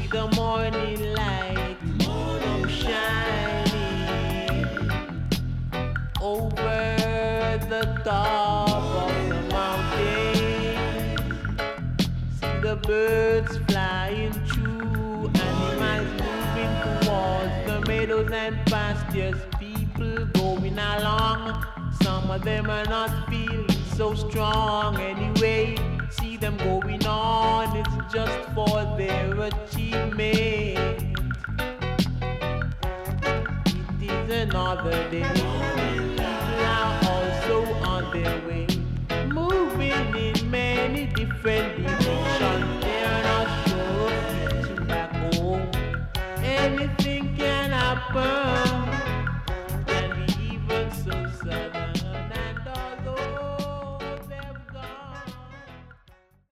the morning light come shining over the top of the mountain. See the birds flying through, animals moving towards the meadows and pastures. People going along, some of them are not feeling so strong. Anyway, see them going on, it's just for their achievement. It is another day.